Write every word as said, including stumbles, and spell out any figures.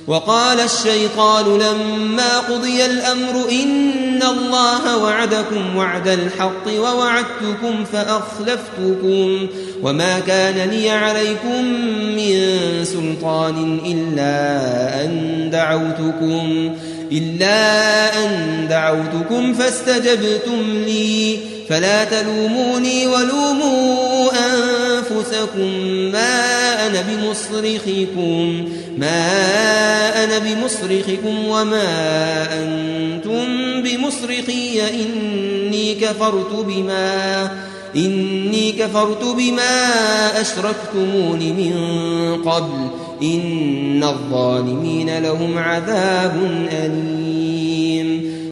وقال الشيطان لما قضي الأمر إن الله وعدكم وعد الحق ووعدتكم فأخلفتكم وما كان لي عليكم من سلطان إلا أن دعوتكم إلا أن دعوتكم فاستجبتم لي فلا تلوموني ولوموا أنفسكم ما أنا بمصرخكم ما أنا بمصرخكم وما أنتم بمصرخي إني كفرت بما إني كفرت بما أشركتمون من قبل إن الظالمين لهم عذاب أليم.